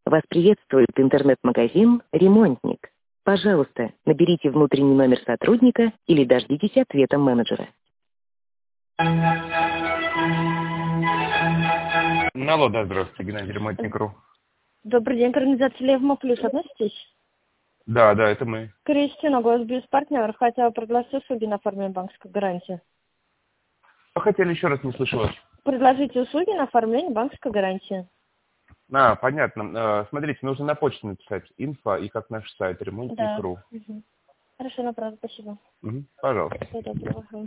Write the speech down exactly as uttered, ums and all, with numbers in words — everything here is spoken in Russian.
Вас приветствует интернет-магазин «Ремонтник». Пожалуйста, наберите внутренний номер сотрудника или дождитесь ответа менеджера. Алло, да, здравствуйте, Геннадий, ремонтник.ру. Добрый день, к организации Левмо Плюс относитесь? Да, да, это мы. Кристина, голос бизнес-партнер. Хотела предложить услуги на оформление банковской гарантии. Что хотели, еще раз не слышу вас. Предложите услуги на оформление банковской гарантии. А, понятно. Э, Смотрите, нужно на почту написать инфо и как наш сайт Да. ремонтник.ру. Угу. Хорошо, направо, спасибо. Угу, пожалуйста. Всего доброго.